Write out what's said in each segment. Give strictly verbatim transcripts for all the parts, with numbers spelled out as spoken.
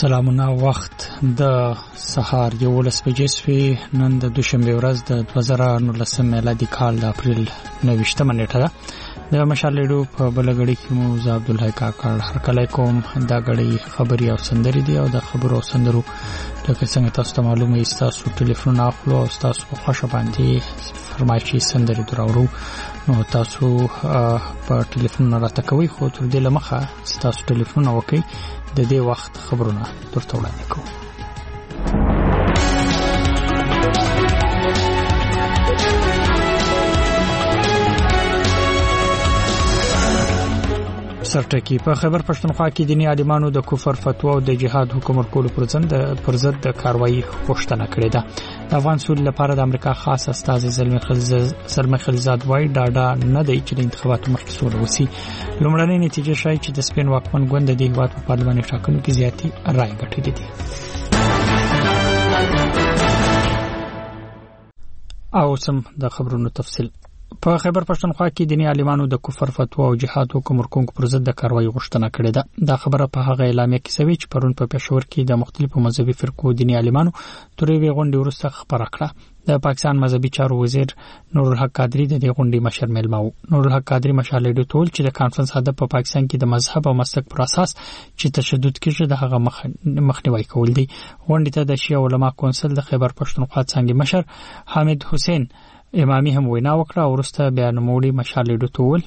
سلامونه وخت د سهار یولس بجې شوې. نن د دوشنبه ورځ د دوه زره نولسم میلادي کال د اپریل نوېشتمه نیټه ده. د مشالېډو په بلګړی کې مو ز عبدالحی کاکړ هر کله کوم دا غړي خبري او سندري دي او د خبرو او سندرو لکه څنګه تاسو ته معلومه است تاسو ټلیفون اخلو او تاسو په خوښه باندې فرمایشي سندري دراورو نو تاسو په ټلیفون راته کوي خو تر دې لمخه تاسو ټلیفون وکړئ د دې وخت خبرونه ترته وړاندې کوم. سرټکی په خبر پښتونخوا کې دیني عالمانو د کفر فتوا او د جهاد حکم ورکول پر ضد پر ضد د کاروایی غوښتنه کړې ده. د افغان سول لپاره د امریکا خاص استازي زلمی خلیزاد سلمى خلیزاد وای ډاډا نه دی چې د انتخاباتو مخکې سول وسی. لومړنۍ نتیجه شای چې د سپین واکمن ګوند د هیواد په پارلماني ټاکنو کې زیاتې رائے ګټلې دي. او سم د خبرونو تفصیل. په خبر پښتونخوا کې دیني عالمانو د کفر فتوا او جهاد حکم ورکونکو پر ضد د کاروایی غوښتنه کړې ده. دا خبره په هغه اعلامیه کې شوې چې پرون په پېښور کې د مختلفو مذهبي فرقو دیني عالمانو ترې غونډې وروسته خبره کړه. د پاکستان مذهبي چارو وزیر نورالحق قادری د دې غونډې مشر مېلمه وو. نورالحق قادری مشالېډو ټول چې د کانفرنس هدف په پاکستان کې د مذهب او مسلک پر اساس چې تشدد کېږي د هغه مخنیوي کول دي. غونډې ته د شیعه علما کونسل د خیبر پښتونخوا څنګه مشر حامد حسین امامي هم وینا وکړه او ورسته بیان موړي مشالېډو ټول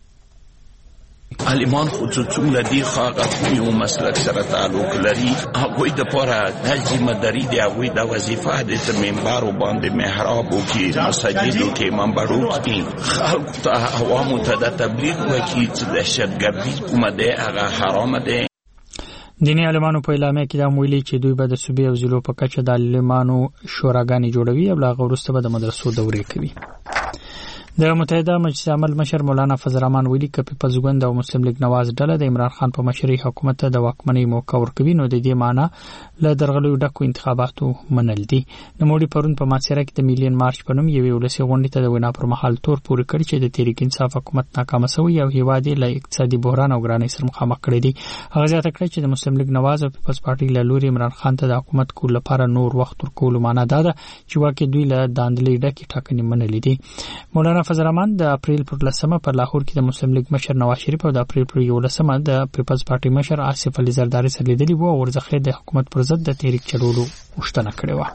عالمان خصوصون لدی خاقه یو مسلک سره تعلق لري. هغه د پوره د ذمہداري دی او د وظیفه د منبر باندې محراب او کې مساجد او کې منبرو کې خلق ته عوامو ته د تبلیغ وکړي چې د شرګردي کومه ده هغه حرام ده. دیني عالمانو په اعلامیه کې دا ویلي چې دوی به د صوبې او ضلعو په کچه د عالمانو شوراګانې جوړوي او لا غوړسته به د مدرسو دورې کوي. د متحده مجلس عمل مشر مولانا فضل الرحمن ویلي چې پیپلز ګوند او مسلم لیگ نواز ډله د عمران خان په مشرۍ حکومت ته د واکمنۍ موقع ورکوي نو د دې معنی له درغلیو ډکو انتخاباتو منل دي. نوموړي پرون په ماسیره کې د میلیون مارچ په نوم یوې ولسي غونډې ته د وینا پر مهال تور پورې کړی چې د تحریک انصاف حکومت ناکام شوی او هیواد یې له اقتصادي بحران او ګرانۍ سره مخامخ کړی دی. هغه زیاته کړی چې د مسلم لیگ نواز او پیپلز پارټي له لوري عمران خان ته د حکومت کول لپاره نور وخت ورکول معنی دا ده چې واکه دوی له داندلې ډکې ټاکنې منلې دي. مولانا فضل الرحمن د اپریل پر لسمه په لاهور کې د مسلم لیگ مشر نواز شریف او د اپریل پر یولسمه د پیپلز پارټي مشر آصف علي زرداری سره لیدلي وو او ورځخه د حکومت پر ضد د تحریک چلولو غوښتنه کړې و.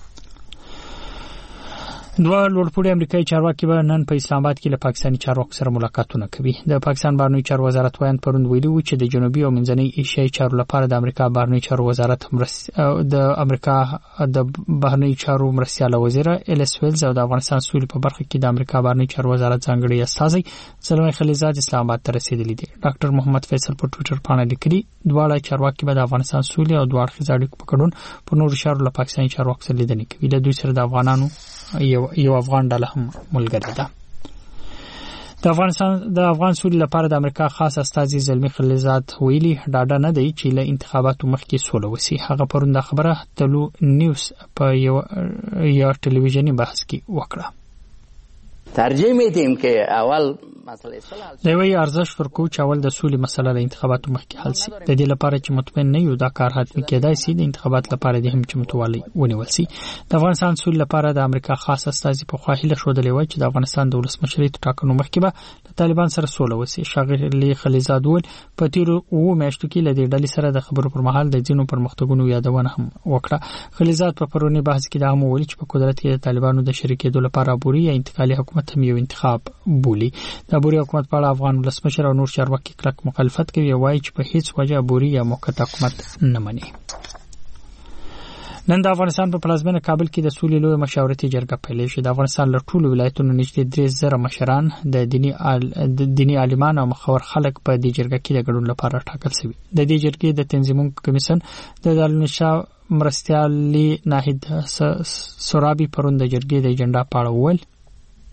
دوه لوړپوړي امریکایي چارواکي به نن په اسلام آباد کې له پاکستاني چارواکو سره ملاقاتونه کوي. د پاکستان بهرنیو چارو وزارت وایي پرون ویلي و چې د جنوبي او منځنۍ ایشیايي چارو لپاره د امریکا بهرنیو چارو وزارت د امریکا د بهرنیو چارو مرستیاله وزیر الیس ویلز او د افغانستان سولې په برخه کې د امریکا بهرنیو چارو وزارت ځانګړي استازي زلمی خلیزاد اسلام آباد ته رسیدلي دي. ډاکټر محمد فیصل په ټوئیټر باندې لیکلي دواړه چارواکي به د افغانستان سولې او دوه اړخیز اړیکو په ګډون په نورو چارو له پاکستاني چارواکو سره لیدنې کوي. د دوی سره د افغانانو یو یو افغان ډله هم ملګری ده. د افغانستان د افغان سولې لپاره د امریکا خاص استازي زلمی خلیزاد ویلي ډاډه نه دی چې له انتخاباتو مخکې سوله وسی. هغه پرون د خبره تلو نیوز په یو یو ټلویزیونی بحث کې وکړه. ترجیح میدیم که اول مسئله صلح د وی ارزش ورکو چې اول د سولې مسله له انتخاباتو مخکې حل شي. د دې لپاره چې مطمئن نه یو دا کار حتمي کېدای شي د انتخابات لپاره د هم چمتووالي ونیول شي. د افغانستان سولې لپاره د امریکا خاص استازي په خواهیله شودلې و چې د افغانستان د ولسمشرۍ ټاکنو مخکې به د طالبان سره سوله وسی. شاغلی خلیزاد ول په تیرو او میاشتو کې له دې ډلې سره د خبرو پر مهال د ځینو پرمختګونو یادونه هم وکړه. خلیزاد په پرونی بحث کې دا هم ویلي چې په قدرت کې د طالبانو د شریکېدو لپاره عبوري یا انتقالي حکومت هم یو انتخاب بولی. د عبوري حکومت په اړه افغان ولسمشر او نور چارواکي کلک مخالفت کوي او وايي چې په هیڅ وجه عبوري یا موقت حکومت نه مني. نن د افغانستان په پلازمینه کابل کې د سولې لوی مشاورتي جرګه پیل شوه. د افغانستان له ټولو ولایتونو نږدې درې زره مشران د دینی د دینی عالمان او مخور خلک په دې جرګه کې د ګډون لپاره ټاکل شوي. د دې جرګې د تنظیمونکو کمیسیون د دارالنشا مرستیالي ناهید سورابي پرون د جرګې د اجنډا په اړه وویل.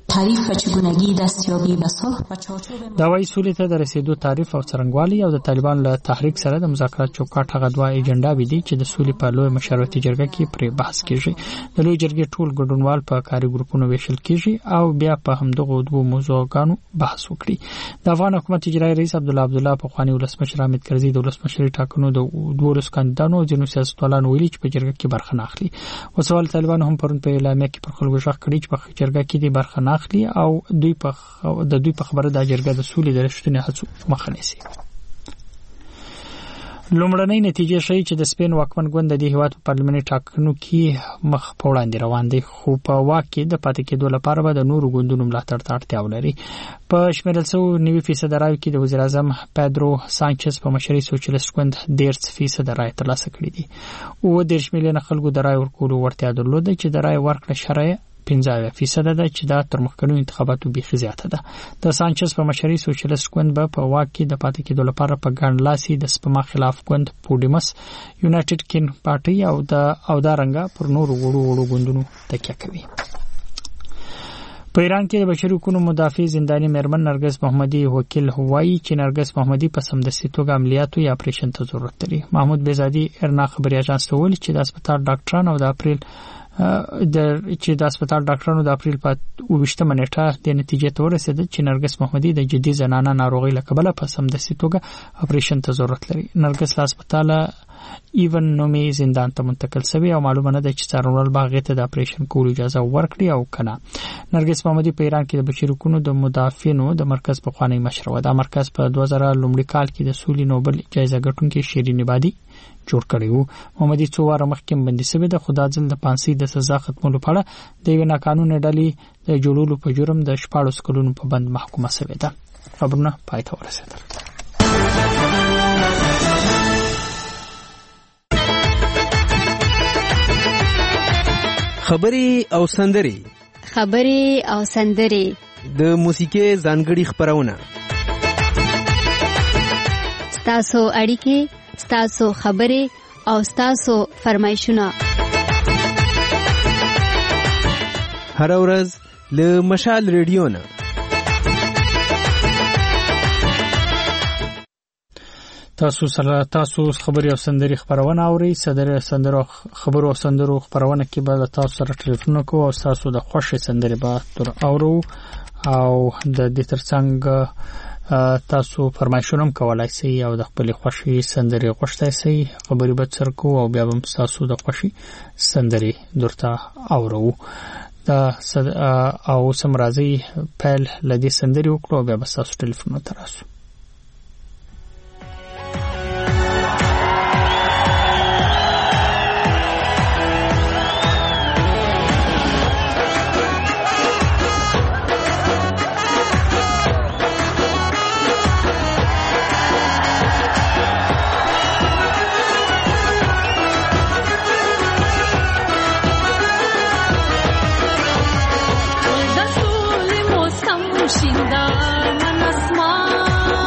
تعریف و چگونگی دستیابی به صلح و چارچوب دا وايي سولې ته د رسیدو تعریف او څرنګوالي او د طالبان له تحریک سره د مذاکرات چوکاټ هغه دوه ایجنډاوې دي چې د سولې په لوی مشورتي جرګه کې پرې بحث کیږي. د لوی جرګې ټول ګډونوال په کاري ګروپونو ویشل کیږي او بیا په همدغه دوه موضوعګانو بحث وکړي. د افغان حکومت اجرایي رئیس عبدالله عبدالله په خواني ولسمشر حامد کرزي د ولسمشري ټاکنو د دوه لس کاندیدانو ځینو سیاستوالانو ویلي چې په جرګه کې برخه نه اخلي. وسوال طالبان هم پرون په اعلامیه کې پر خلکو ژغ کړی چې په جرګه کې د برخه نه اخلي او دوی په د دوی په خبره د جرګه د سولې د رښتینې هڅو مخه نیسي. لومړنۍ نتیجې ښیي چې د سپین واکمن ګوند د هیواد په پارلماني ټاکنو کې مخ په وړاندې روان دی، خو په واک کې د پاتې کېدو لپاره به د نورو ګوندونو ملاتړ ته اړتیا ولري. په شمیرل شویو نوي فیصد رایو کې د وزیر اعظم پیدرو سانچز په مشرۍ سوشلیست ګوند دېرش فیصد رای ترلاسه کړي دي. اووه دېرش میلیونه خلکو د رای ورکولو وړتیا درلوده چې د رای ورکړه شرایط پنځه فیصد ده چې دا تر مخکنیو انتخاباتو بیخي زیاته ده. د سانچز په مشرۍ سوشلیست ګوند به په واک کې د پاتې کېدو لپاره په ګڼ لاسي د سپما خلاف ګوند پوډیمس، یونایټډ کین پارټي او د او دا رنګه پر نورو وړو وړو ګوندونو تکیه کوي. په ایران کې د بشري حقوقو مدافع زنداني مېرمن نرګس محمدي وکیل هوایي چې نرګس محمدي په سمدستي توګه عملیاتو یا اپریشن ته ضرورت لري. محمود بیزادي ارنا خبري اژانس ته ویلي چې د هسپتال ډاکټران او د اپریل د چې د هسپتال ډاکټرانو د اپریل په اوویشتمه نیټه د نتیجې ته ورسېده چې نرګس محمدي د جدي زنانه ناروغي له کبله په سمدستي توګه اپریشن ته ضرورت لري. نرګس له هسپتال ایون نومي زندان ته منتقل شوی او معلومه نه ده چې څارنوال باغ ته د اپریشن کولو اجازه ورکړي او کنه. نرګس محمدي په ایران کې د بشري حقوقو د مدافعینو د مرکز په خوانی مشر و. دا مرکز په دوه زره لومړي کال کې د سولې نوبل جایزه ګټونکي شیرین عبادي جوړ کړی وو. محمدي څو واره مخکې بندي شوی د خدا ځل د پانسي د سزا ختمولو په اړه د یو ناقانونه ډلې د جوړولو په جرم د شپږ کلونو په بند محکومه شوی ده. خبرونه پای ته ورسېدل. خبري او سندري خبري او سندري د موسیقي ځانګړي خبرونه ستاسو اړیکې، ستاسو خبري او ستاسو فرمایشونه هر ورځ له مشال ریډیو نه. تاسو سره تاسو خبري او سندري خبرونه اوري. صدر سندرو خبرو او سندرو خبرونه کې به تاسو سره ټلیفون کوو او تاسو د خوښي سندري به تر اورو او د دې ترڅنګ تاسو فرمایشونه کولای شئ او د خپل خوښي سندري غوښتای شئ. خبري به تر کو او بیا هم تاسو د خوښي سندري درته اورو. دا او سمرازي پهل لدی سندري وکړو بیا به تاسو ټلیفون تراسو. شیندا من اسمان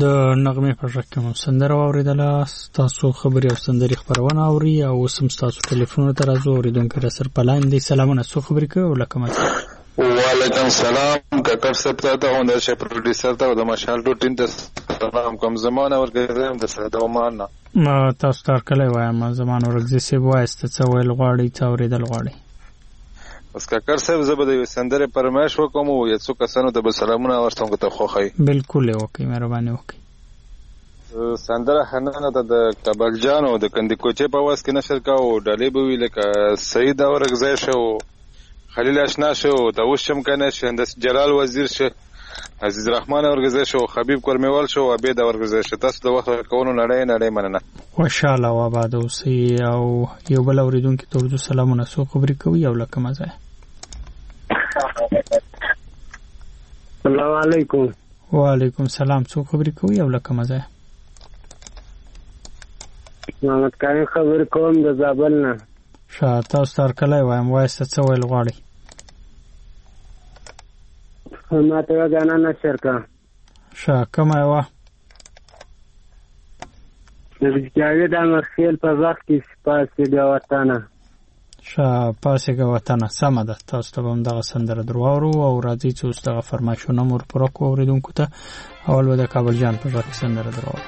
د نغمې په ژغ کې مو سندره واورېدله. ستاسو خبرې او سندرې خپرونه اوري او اوس هم ستاسو ټلیفونونو ته راځو. اورېدونکی راسره په لاین دی. سلامونه، څوک خبرې کوي او له کومه ځای؟ وعلیکم سلام. ککړ صاحب ته ته هنر شه پروډوسر ته د مشال ټو ټیم ته سلام کوم. زمانه ورګرځم د سره دومان نه ما تاسو ته کله وایم زمانه ورګزي سی وایسته څه ویل غواړي څه اورېدل غواړي. بس ککړ صاحب زه به د سندره پرمایش وکم او یو څو کسانو ته به سلامونه ورسوم ته خوخی. بالکل وکي، مهرباني وکي. سندره حنانه ته د کابل جان او د کندی کوچه په واس کې نشر کا او ډالې به وی لکه سید اورګزای شو، خلیل اشنا شو، داوود شمکنه شو، هندس جلال وزیر شو، عزیز رحمان اورګزای شو، حبیب کرمیوال شو، عبید اورګزای شو. تاسو د وخت کوونو نړۍ نړۍ مننه. خوشاله و آباد اوسئ. او یو بل اوریدونکو ته ورته سلامونه. څو خبرې کوي او لکه مزه. السلام علیکم. وعلیکم سلام. څو خبرې کوي او لکه مزه. محمد کریم خبر کوم د زابل نه. شاه تاسو تر کله وایم وایسته څه ویل غواړي؟ ما ته غانا نشر کا. شاه کومه وا؟ د جاوید امرخیل په وخت کې پاسېږه وطنه. شاه پاسېږه وطنه. سمه ده. تاسو ته هم دغه سندره درواورو او راځي چې اوس دغه فرمایشونه مور پوره کړو اورېدونکو ته. اول به د کابل جان په ژغ کې سندره درواورو.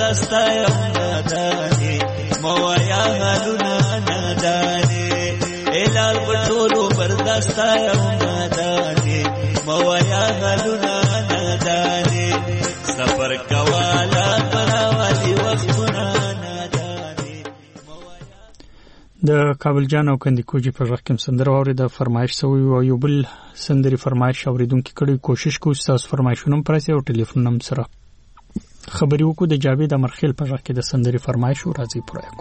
بردستا یم نادانې موایا حالونه نادانې الال پټولو بردستا یم نادانې موایا حالونه نادانې سفر کوالا پراوالی وختونه نادانې. د کابل جان او کندیکوجي په غږ کې سندره واورېده، فرمایش سوی او یو بل سندري فرمایش اورېدونکي کړي. کوشش کوو ستاسو فرمایشونه هم پرسي او ټلیفون هم سره خبرې وکړو. د جاوید امرخیل په غږ کې د سندري فرمایش او راځي پوره کړو.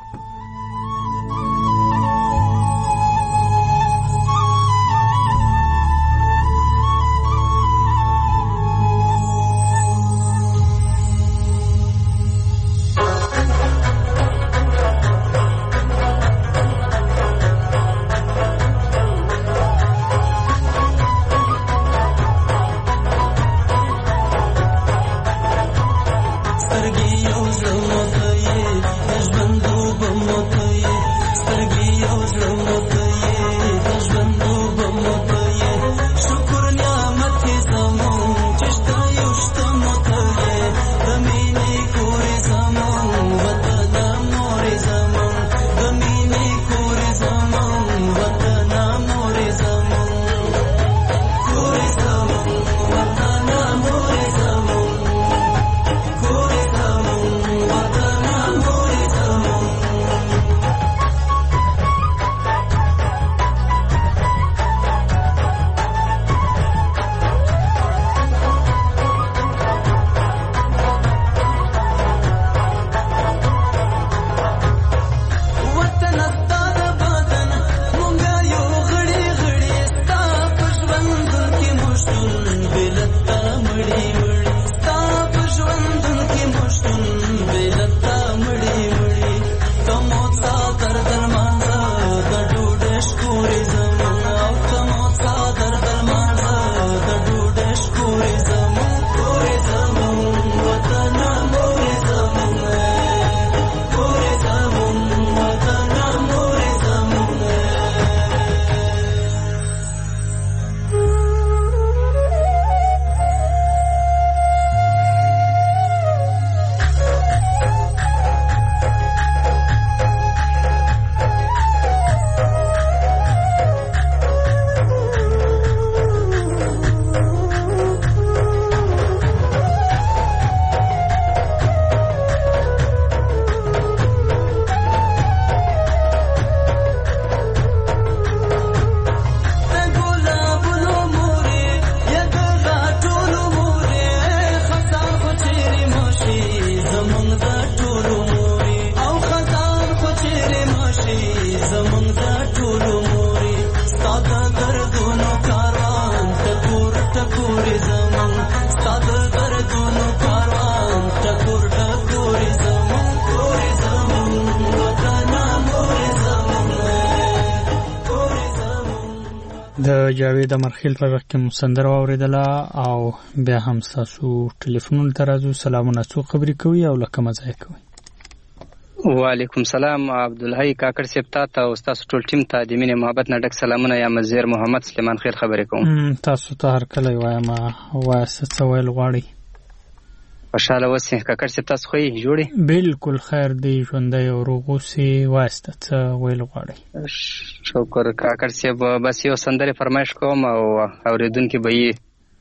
د جاوید امرخیل په وخت کې مسندره اوریدله او بیا هم تاسو ټلیفونونو ته راځو. سلامونه، څو خبرې کوي او لکه مزه کوي؟ وعلیکم سلام عبدالحی کاکړ صاحب، ته او تاسو ټول ټیم ته د مینې محبت نه ډک سلامونه. یا مزیر محمد سلیمان خیر خبرې کوم. تاسو ته هر کله وایم واسه څه ویل غواړي؟ خوشاله اوسئ کاکړ صاحب، تاسو خو یې جوړې؟ بالکل خیر دی، ژوندی او روغ اوسئ. واسه څه ویل غواړي؟ شکر کاکړ صاحب، بس یو سندره فرمایش کوم او اوریدونکي به یې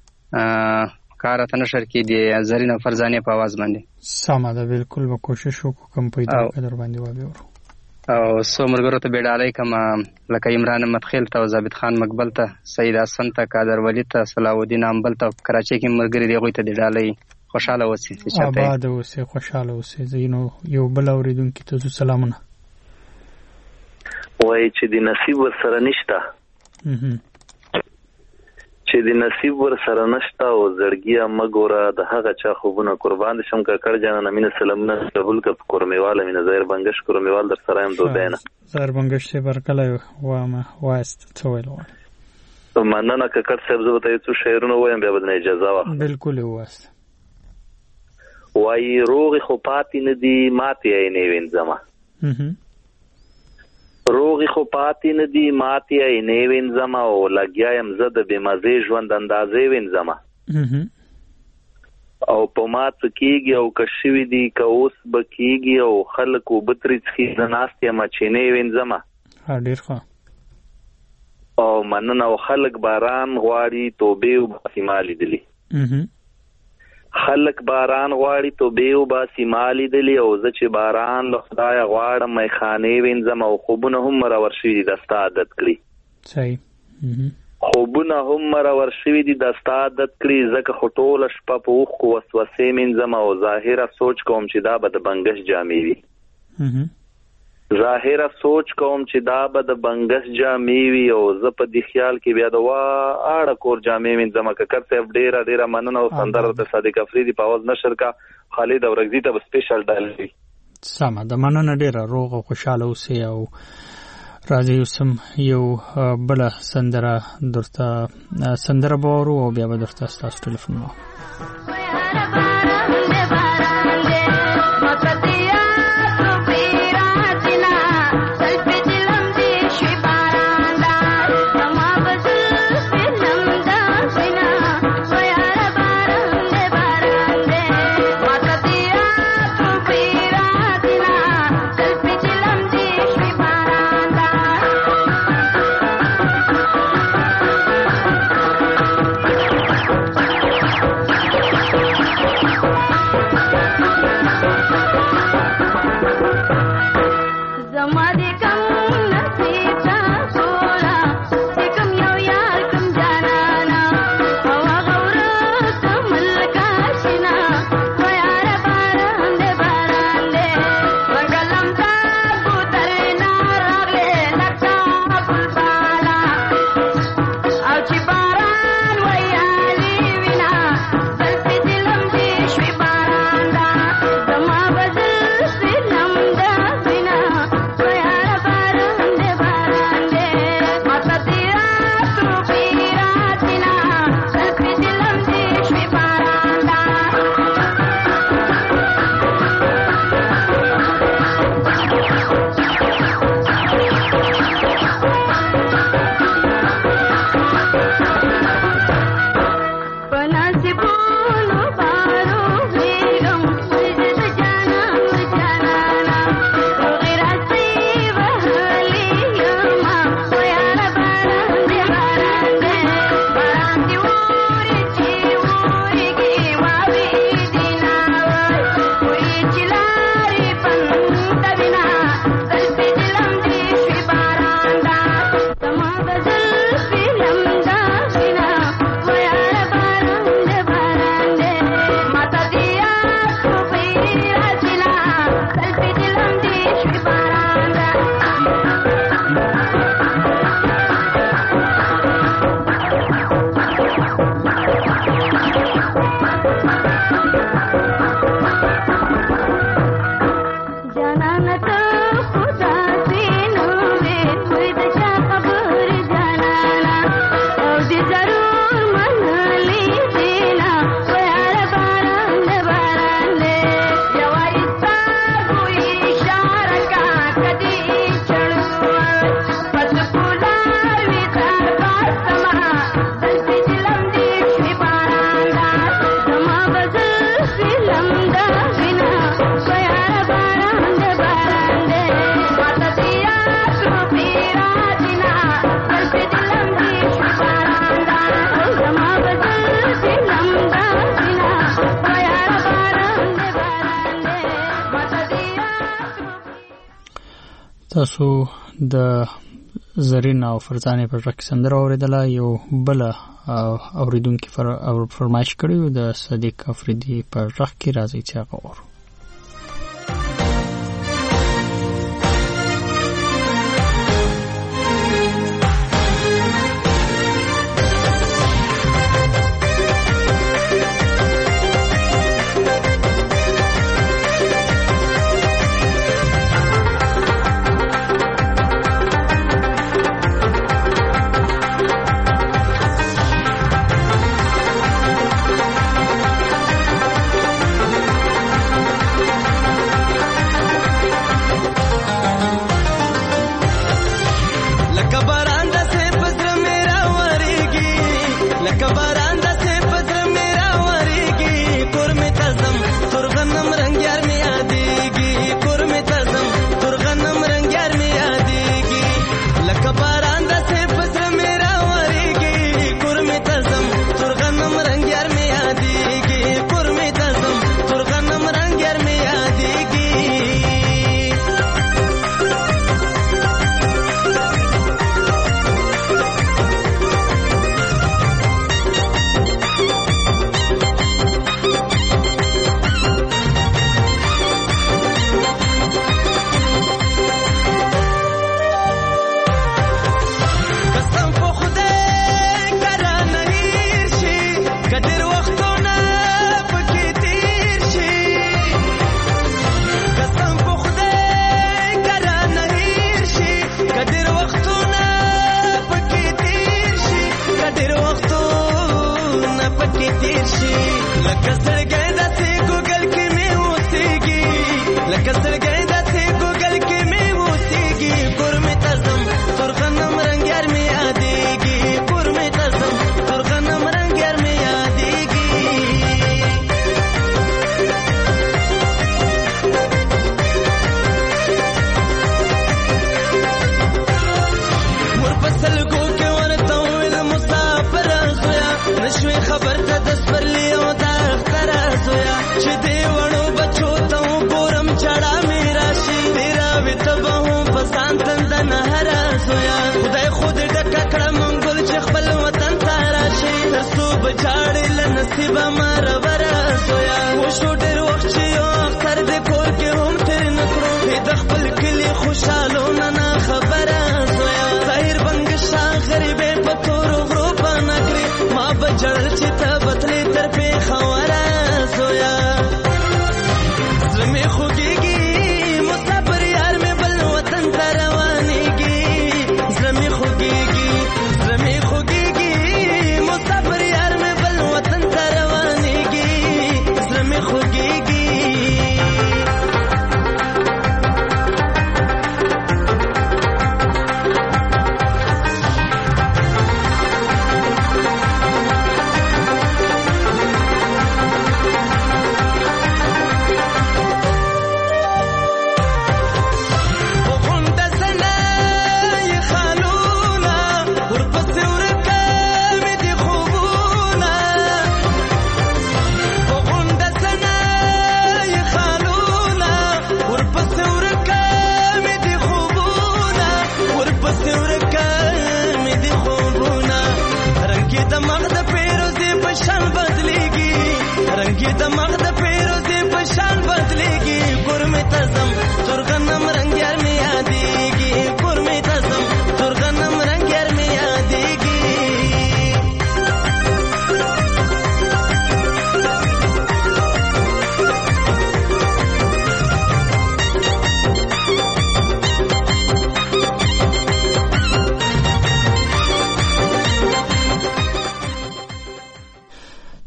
کار ته نشر کې دی زرینه فرزانه په आवाज باندې. سمه ده، بالکل به کوشش وکړو کوم پیدا کړو باندې وایو. او سو مرګرو ته بیډالای کما لکه عمران مدخیل ته، ثابت خان مقبل ته، سید حسن ته، قادر ولی ته، صلاح الدین امبل ته، کراچۍ کې مرګري دی غوي ته ډالای. خوشاله اوسئ، آباد اوسئ، خوشاله اوسئ. زینو یو بل اوریدونکي ته سلامونه. وای چې د نصیب ور سره نشته، چې د نصیب ور سره نشته او زړګیا مګوره د هغه چا خوبونه قربان شم. کاکړ جان نمینه سلامونه قبول ک کورمیواله مینه زهر بنگش کورمیوال در سره هم دوبینه زهر بنگش ته برکله وامه واست څویل و مننه کاکړ صاحب. زه ته څو شعرونه وایم بیا بدنه اجازه واخلم. بالکل واست. وای روغ خو پاتې نه دی ماتې ای نه وینځما، روغ خو پاتې نه دی ماتې ای نه وینځما او لګیایم زه د بې مزې ژوند اندازې وینځما او په مات کېږي او کشوي دي که اوس به کېږي او خلک وبتري څخي زه ناست یم چینې وینځمه. ډېر ښه. او مننه. او خلک باران غواړي توبې وباسي ما لیدلي. خلک باران غواړي توبې وباسي ما لیدلي او زه چې باران له خدایه غواړم میخانې وینځم او خوبونه هم راور شوي دي د ستا عادت کړي. صحیح. خوبونه هم راور شوي دي د ستا عادت کړي ځکه خو ټوله شپه په اوښکو وسوسې مینځم او ظاهره سوچ کوم چې دا به د بنګس جامې وي. ظاهره سوچ کوم چې دا به د بنګس جامې وي او زه په دې خیال کې بیا د وا اړه کور جامې مینځم. ککر صاحب ډېره ډېره مننه او سندره د صادق افریدي په اواز نشر کا. خالد اورګزي ته به سپیشل ډالۍ. سمه ده، مننه ډېره. روغ او خوشحاله اوسئ او راځي اوسم یو بله سندره درته سندره به واورو او بیا به درته ستاسو ټلیفون واخلو. تاسو د زرین او فرزانه پر رک سندره اوریدله. یو بل اوریدونکو فر او فرمایش کړیو د صدیق افریدي پر رک کې راځي چې هغه اورو.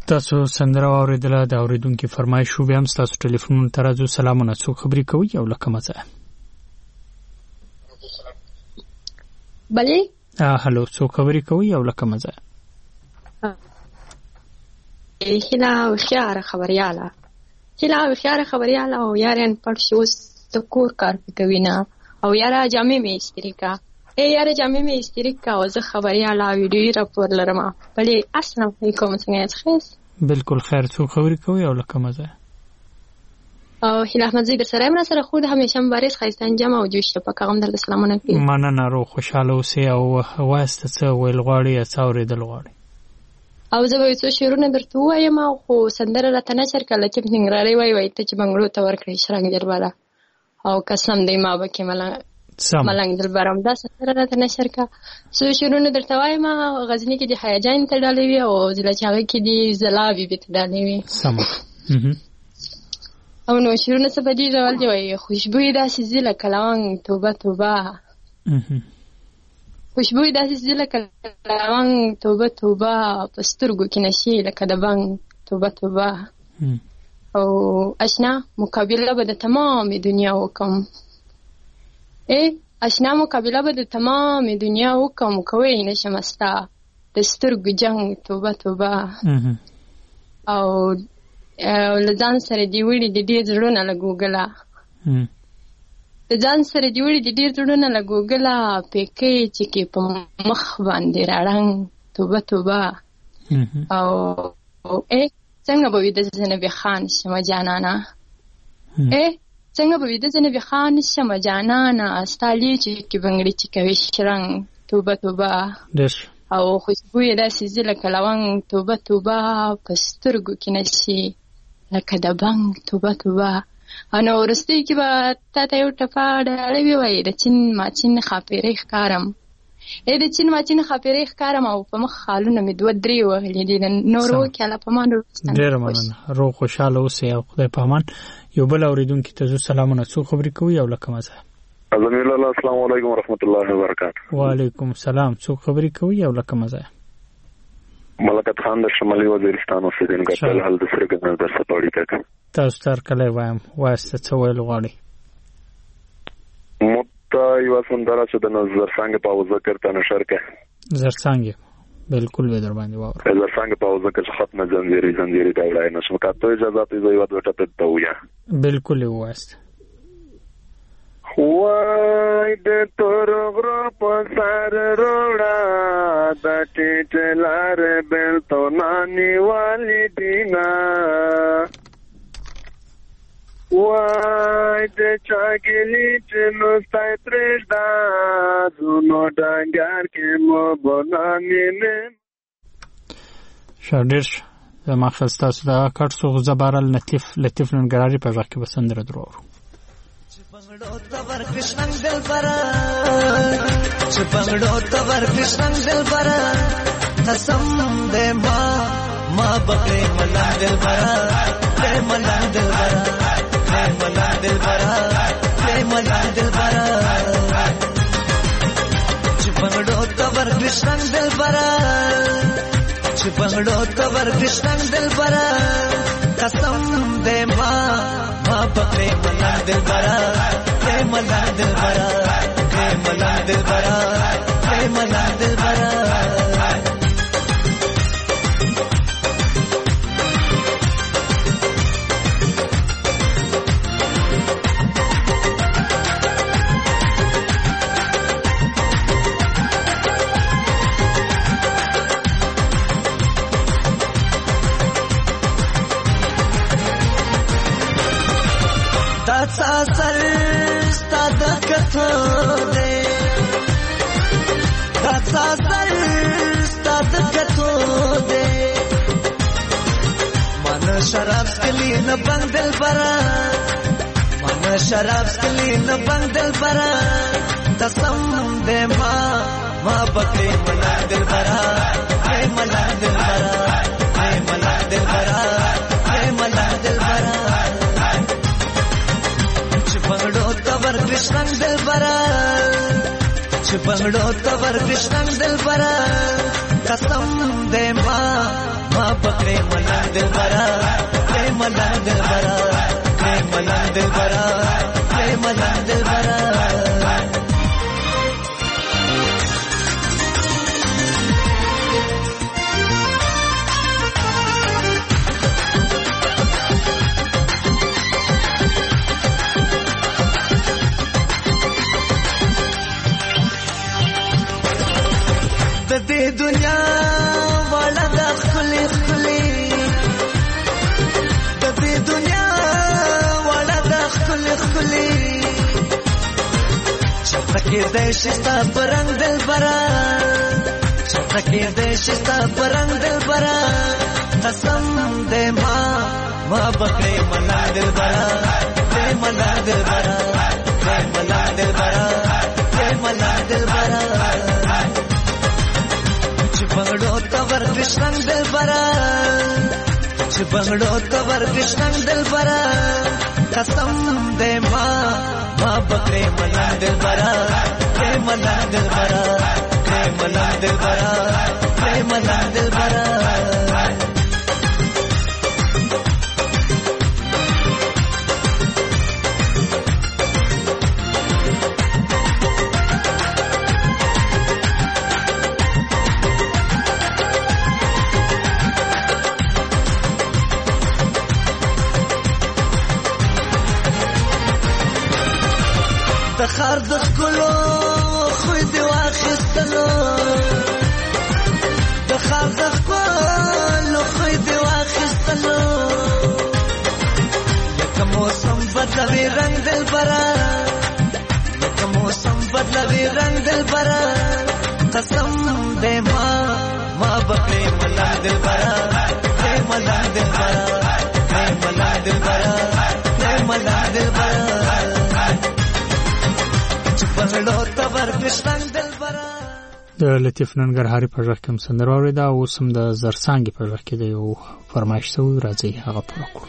تاسو سندره واوریدله د اوریدونکو فرمایش شو. بیا هم تاسو ټلیفون ترازو سلامونه څوک خبرې کوي او لکه مزه بله اه هلو څوک خبرې کوي او لکه مزه هیله وخیاره خبریاله هیله وخیاره خبریاله او یاران پړ شو د کور کار کوي نه او یاره جامې مې استری کا ای یاره جامې مې استری کا او زه خبریاله ویډیو راپور لرم. بله السلام علیکم څنګه یاست؟ خیر بالکل خیر. څوک خبرې کوي او لکه مزه او هیله احمد زی در سره امر سره خود همیشه مبارز خیسته انجام او جوش په پیغام در سلامونه کوي. مننه رو خوشاله اوسې او واسطه څه ویل غواړي یا څه اورېدل غواړي. او زه به څو شعرونه درته ووایم خو سندره راته نشر کړه چې ننګرهارۍ وایي وایي ته چې بنګړو ته ورکړې شرنګ دلبره او قسم دی ما به کې ملنګ ملنګ دلبره همدا سندره راته نشر کړه. څو شعرونه درته وایم غزني کې د هیجان ته ډالې وي او ضلع کې د ضلع بیبي ته ډالې وي او نو شعرونه څه په دې ډول دی وایي خوشبویي داسې ځي لکه لونګ توبه توبه خوشبوی داسې ځي لکه لونګ توبه توبه په سترګو کې نشي لکه د بنګ توبه توبه او اشنا مقابله به د تمام دنیا وکم ای اشنا مقابله به د تمام دنیا وکم کوي نشم استا د سترګو جنگ توبه توبه او لزان سره دی وړي د دې زړونه لګوګلا د ځان سره دی وړي د ډېر زړونه لګوګلا پکې چې کې په مخ باندې راړنګ توبه توبه او ای څنګه به وي د زنبي خان شمه جانانا ای څنګه به وي د زنبي خان شمه جانانا استالي چې کې بنګړي چې کوي شرنګ توبه توبه او خوشبوې داسې ځي لکه لونګ توبه توبه په سترګو کې نشي لکه د بنګ توبه توبه. انو ورسته کې به تا ته یو ټپه ډالۍ ووایي د چین ماچین خاپېرې ښکارم ای د چین ماچین خاپېرې ښکارم او په مخ خالونه مې دوه درې وهلي دي نور وکړه الله په امان ډېره مننه روغ خوشحاله اوسئ او خدای په امان. یو بل اورېدونکي ته زه سلامونه څوک خبرې کوي او لکه مزه زميل الله السلام علیکم ورحمت الله وبرکاته. وعلیکم السلام څوک خبرې کوي او لکه مزه ملکت خان د شمالي وزیرستان اوسیدونکی په حال د سرګن در سپاړی تک تاسو تر کله وایم واسطه څه ویل غواړي. متا یو سندره چې د نظر څنګه په ذکر ته نشر کې زر څنګه بالکل به در باندې واور زر څنګه په ذکر ختمه زنجیري زنجیري دا وړای نشم کاته اجازه ته یو وخت ته تویا بالکل واسطه وای د تور غرو په سر روړا د ټیټلار بل تو نانی والی دینا وای د چاګلی چې نو ستای ترشدا زونو ډنګر کې مو بنانی نه شاډر زما خسته ستا کټ سو زبارل لطیف لطیف ننګرهاري په ځکه بسندره درو پنگڑو تور کشنگ دل برا چھ پنگڑو تور کشنگ دل برا قسم دے ماں ماں بکرے ملنگ دل برا لے ملنگ دل برا لے ملنگ دل برا لے ملنگ دل برا چھ پنگڑو تور کشنگ دل برا چھ پنگڑو تور کشنگ دل برا قسم دے ماں ماں بکرے ملنگ دل برا لے ملنگ دل برا لے ملنگ دل برا لے ملنگ دل برا سر ستاد کتو دے داسا سر ستاد کتو دے من شراب سکلی نہ بند دل برا من شراب سکلی نہ بند دل برا قسم دے ماں ماں بکرے ملا دل برا اے ملا دل برا اے ملا دل برا اے ملا دل برا پنگڑو تور کشنگ دل برا چھ پنگڑو تور کشنگ دل برا قسم دې ما ما پکړې ملنګ دلبرا دې ملنګ دلبرا دې ملنګ دلبرا دې ملنګ دلبرا د دې دنیا والا د خلی خلی د دې دنیا والا د خلی خلی چتکې د شستا پرنګ دلبرا چتکې د شستا پرنګ دلبرا قسم دې ما ما بکړې ملا دلبرا دې ملا دلبرا دې ملا دلبرا دې ملا دلبرا بنگڑو تور کشنگ دل برا چھ بنگڑو تور کشنگ دل برا قسم دے ماں ماں بکرے ملنگ دل برا دے ملنگ دل برا دے ملنگ دل برا دے ملنگ دل برا دخار دخلو خوی دی واخستلو دخار دخلو خوی دی واخستلو لکه موسم بدلوی رنگ دل برا لکه موسم بدلوی رنگ دل برا قسم دے ما ما بکرے ملنگ دل برا دے ملنگ دل برا دے ملنگ دل برا دے ملنگ دل برا د لطیف ننګرهاري په غږ کې سندره اوریده او سم د زرسانګي په غږ کې د یو فرمایش شوی راځي هغه پوره کړو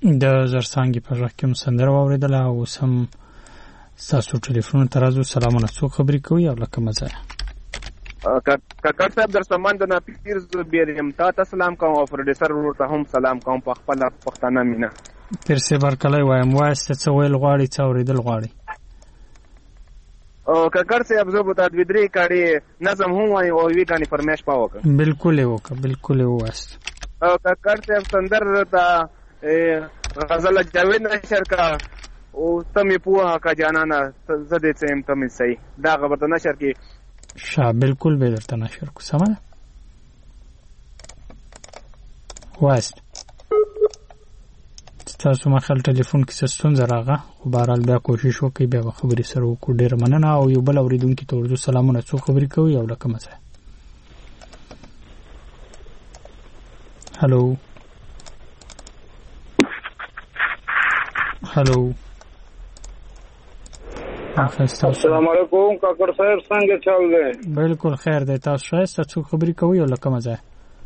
د زرسانګي په ژغ کې سندره واورېدله او اوس هم ستاسو ټلیفون ته راځو. سلامونه، څوک خبرې کوي او له کومه ځایه؟ کاکړ صاحب در سامان د ناپیر زبیر یم، تا ته سلام کوم او پروډوسر ورور ته هم سلام کوم په خپله پښتانه مینه. پیر صاحب هرکلی وایم، وایست ته څه ویل غواړي، څه اورېدل غواړي؟ کاکړ صاحب زه به تا دوې درې کاڼې نظم هم وایم او یوې کاڼې فرمایش په وکړه. بلکل یې وکړه، بلکل یې ووایست. کاکړ صاحب سندر ته غزل جاوید نشر کا او ته مې پوهه کا جانانه زه دې څه یم ته مې صحیح، دا خبر ته نشر کې شا بلکل به درته نشر کو. سمه ده، وایست. ستاسو مخال ټلیفون کې څه ستونزه راغله، خو بهرحال بیا کوشش وکړئ، بیا به خبرې سره وکړو. ډېره مننه. او یو بل اورېدونکي ته ورځو سلامونه، څوک خبرې کوي او له کومه ځایه؟ هلو هلو السلام علیکم کاکړ صاحب، څنګه چل دی؟ بالکل خیر دی، تاسو ښایسته، څوک خبرې کوي او له کومه ځایه؟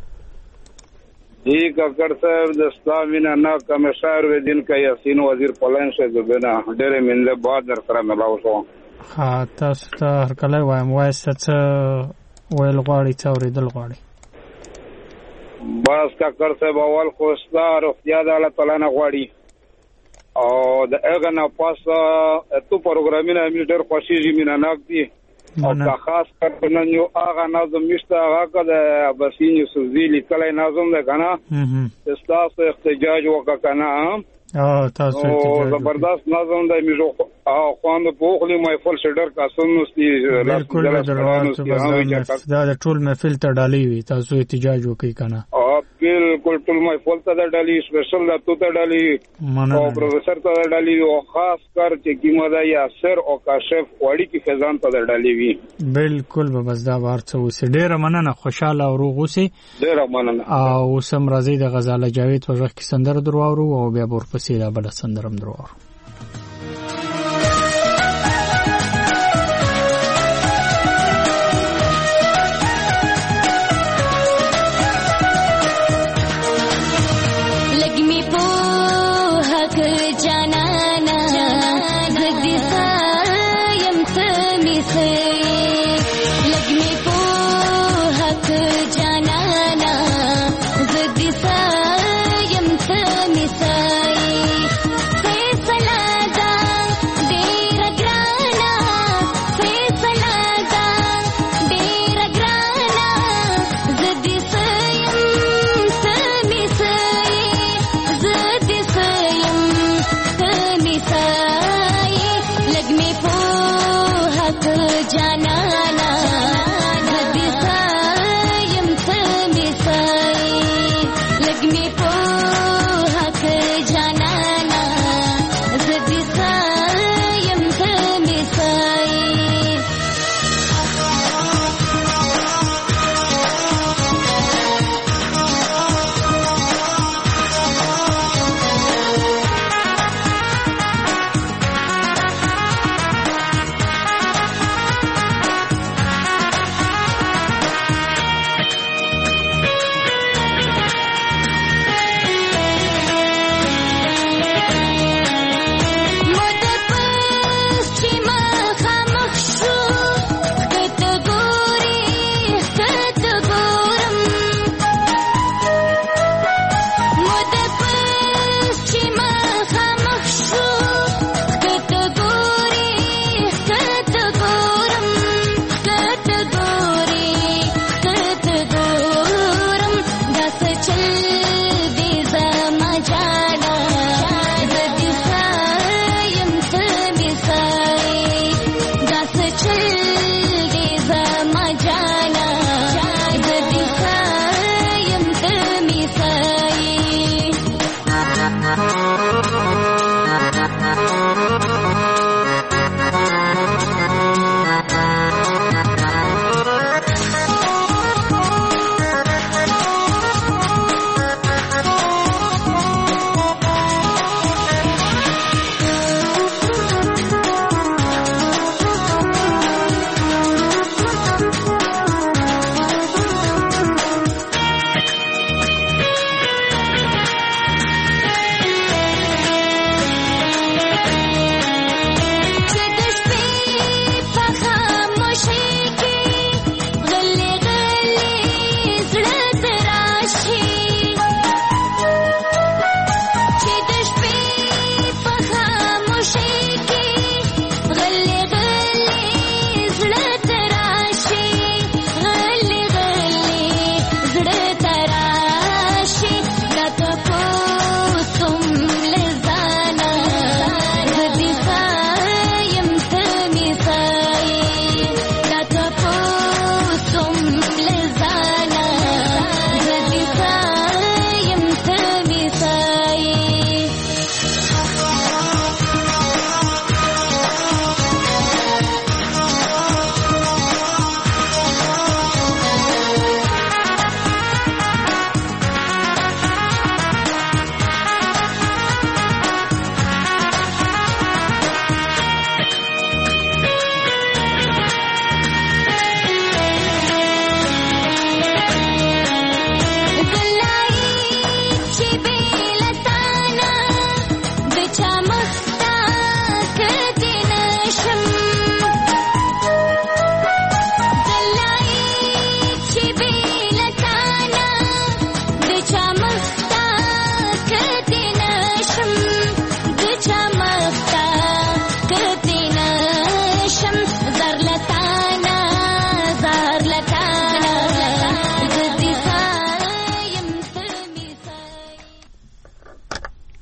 جی کاکړ صاحب د اسلام مینه نه کمیشنر ودین کا یاسین وزیر پلان شه زبنه ډېرې مننه بعد در سره ملاو شو. ها تاسو ته هرکلی وایم، وایست څه ویل غواړي، څه اورېدل غواړي؟ بس کاکړ صاحب اول خو ستا روغتیا د الله تعالی نه غواړي او د هغه نه پس تو پروګرامونه مې ډېر خوښېږي، مینه ناک دي او که خاص کر نن یو هغه نظم نشته هغه که د عباسین یوسفزي لیکلی نظم دی که نه ستاسو احتجاج وکړه که نه تاسو زبردست نظم دی مې خوند په وخلي محفل شه ډېر کسان نوستي بالکل دا د ټول محفل ته ډالۍ وي، تاسو احتجاج وکړئ که نه؟ بالکل ټول محفل ته د ډالۍ سپیشل د تو ته ډالۍ او پروفیسر ته د ډالۍ او خاص کر چې کیمه ده یاسر او کاشف وړي کې فیضان ته د ډالۍ وي. بالکل به بس دا بار څه اوسې. ډېره مننه، خوشحاله او روغ اوسې. ډېره مننه. او اوس هم راځئ د غزاله جاوید په غږ کې سندره در واورو او بیا به ورپسې دا بله سندره هم در واورو.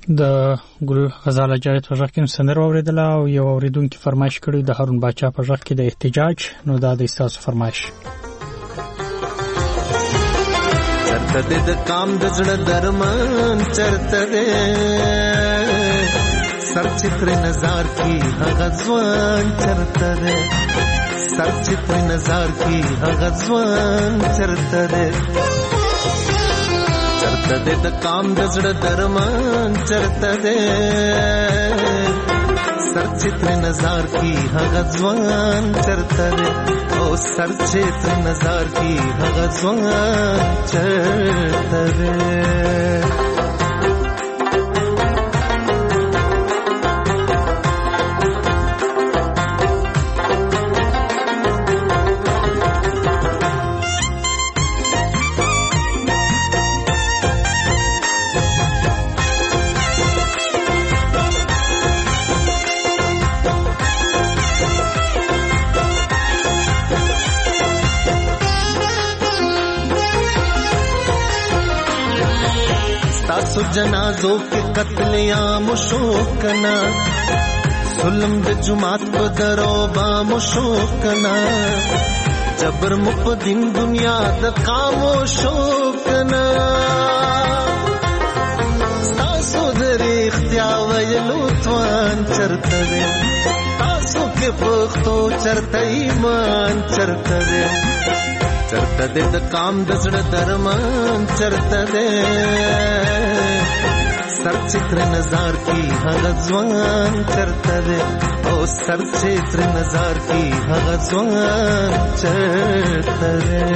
د ګل غزال جاوید په ځخ کې سندره اوریدله او یو اوریدونکو فرمایش کړی د هارون باچا په ځخ کې د احتجاج. نو دا د تاسو فرمایش. چرته د کام د زړه درمان چرته دې سر چتر نظر کی هغه ځوان چرته دې سر چتر نظر کی هغه ځوان چرته دې چرته دې د کام د زړه درمان چرته دې سر چتر نظر کی هغه ځوان چرته دې او سر چتر نظر کی هغه ځوان چرته دې. سو جنازوں کے قتل عام شوکنا ظلم د جماعت په درو با مشوکنا جبر مقدم دنیا د قامو شوکنا تاسو در اختیار ویلو توان چرته دې تاسو کې پختو چرته ایمان چرته دې چرته دې د کام د زړه درمان چرته دې سر چتر نظر کی هغه ځوان چرته دې او سر چتر نظر کی هغه ځوان چرته دې.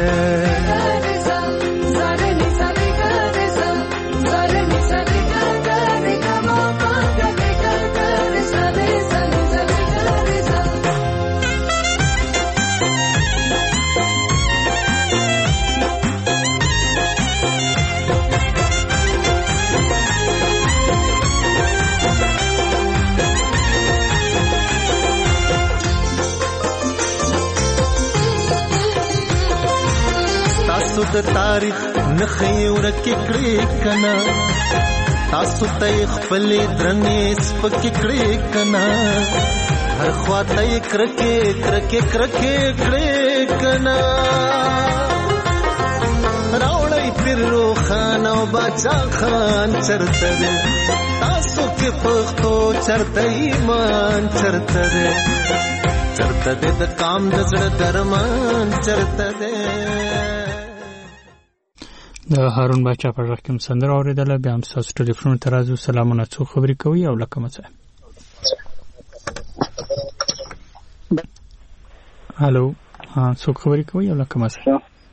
تاسو د تاریخ نخې ورکې کړې کنا تاسو ته خپل درنې سپکې کړې کنا هر خواته یې کرکې کرکې کرکې کړې کنا راوړی پیر روخان او باچا خان چرته دې تاسو کې پښتو چرته ایمان چرته دې چرته دې د کام د زړه درمان چرته دې. د هارون باچا په ځخ کې سندره اوریدله. بیا هم تاسو ټلیفون ته راځو. سلامونه، څو خبرې کوي او لکه مڅه. هالو، ها څو خبرې کوي او لکه مڅه.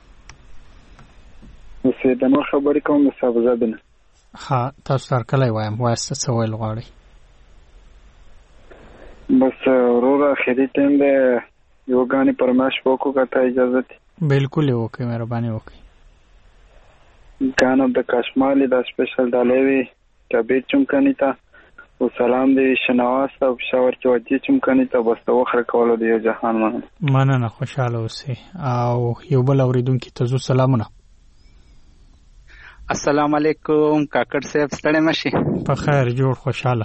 وسې د نو خبرې کوم د صاحبزاده. ها تاسو تر کله وایم واسه سوال غواړي. بس ورور اخري ټیم ده یو غاني پرماش وکړو کته اجازه ده. بالکل وکړئ، مهرباني وکړئ. गाना द कश्माली द स्पेशल डालेवी कबीर चुमकनी था वो सलाम दे शनावास अब शावर के वजी चुमकनी था बस तो वखर कॉलो दियो जहान मान माना ना खुशहाल होसे आओ यो बल اوریدونکو ته زو سلامونه. السلام علیکم کاکړ صاحب، ستړی مشي؟ په خیر جوړ خوشاله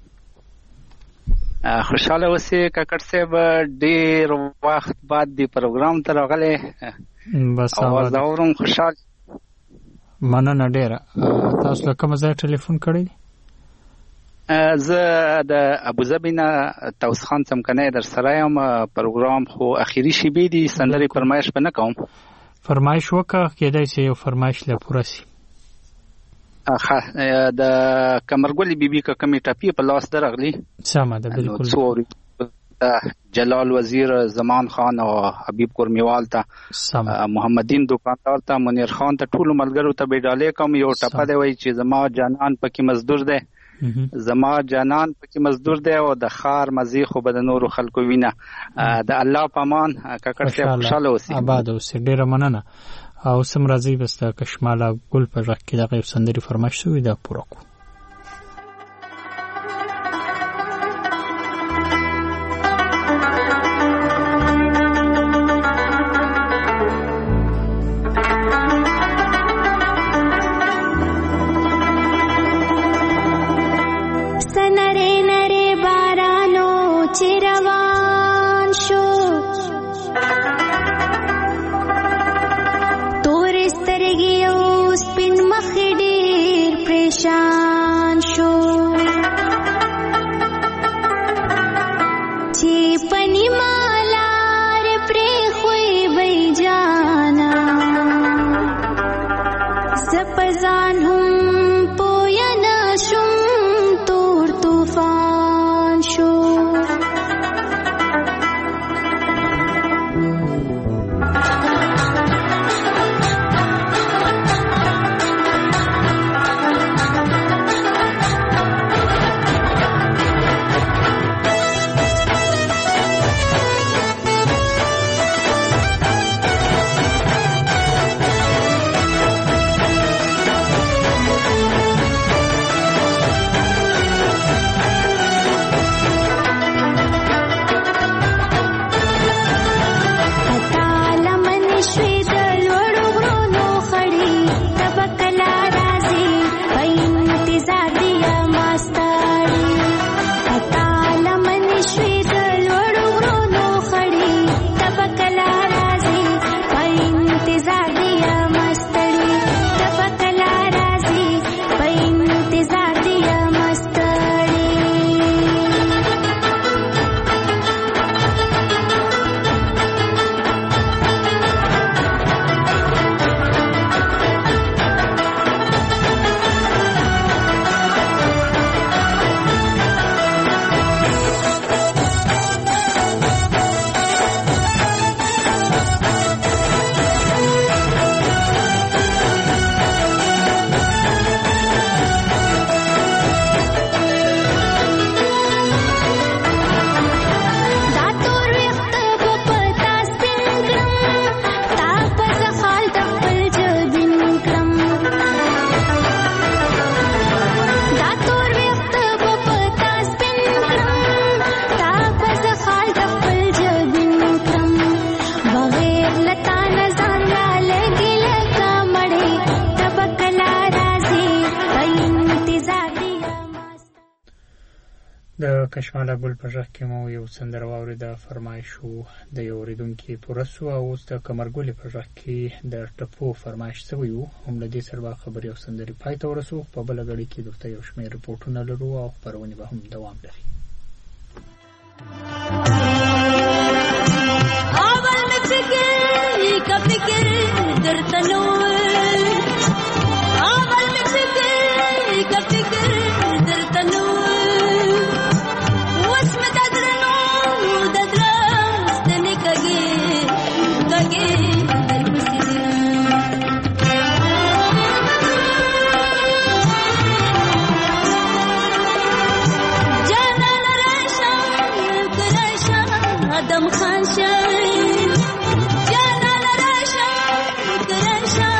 خوشاله اوسې کاکړ صاحب. ډېر وخت بعد دی پروګرام ته راغلی، بس اواز اورم خوشاله. مننه ډیره. تاسو له کوم ځای ټلیفون کړی؟ زه د ابوظبي نه توس خان څمکنی در سره یم. پروګرام خو اخیری شیبې دي، سندرې فرمایش به نه کوم. فرمایش وکړه، کېدای شي یو فرمایش له پوره شي. ښه، د کمرګلې بیبي که کومې ټپې په لاس درغلي سمه ده بالکل. جلال وزیر، زمان خان او حبیب قرمیوال ته، محمدین دکاندار ته، منیر خان ته، ټولو ملګرو ته به ډالې کوم. یو ټپه دی وایي چې زما جانان پکې مزدور دی، زما جانان پکې مزدور دی او د خار مزي خو به د نورو خلکو وینه. د الله په امان کاکړ صاحب خوشاله اوسئ، آباد اوسئ. ډېره مننه. او سم راځي بس د کشماله ګل په ځخ کې دغه سندري فرمایش شوی دا پوره کو. زپزان هم پویا نشم تور طوفان شو کشماله ګل په ژغ کې مو یو سندره واورېده، فرمایش و د یو اورېدونکي پوره سو، او اوس د قمرګلې په ژغ کې د ټپو فرمایش سوی و. هم له دې سره به خبرې او سندرې پای ته ورسو. په بله ګړۍ کې درته یو شمېر رپورټونه لرو او خپرونې به هم دوام لري. اول مې فکر که فکر درته نو اول مې فکر که فکر درته نو Adam Khan Shah, Jana Rasha, Kran Shah.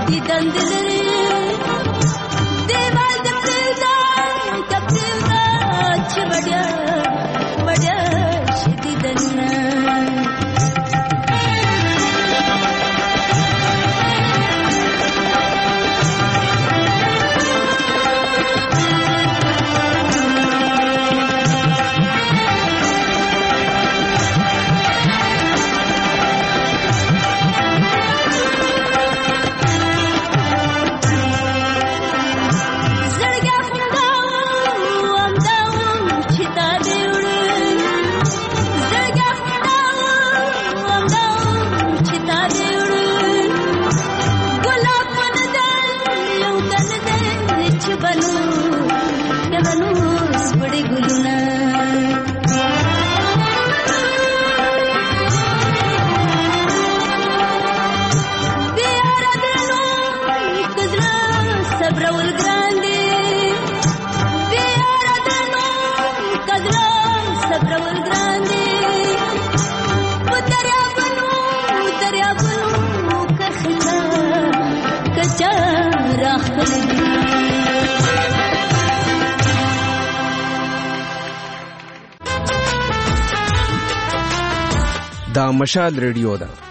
دیدن دلری دیوال د پردا کپردا چې وډیا وډیا شدیدن دا مشال ریډیو ده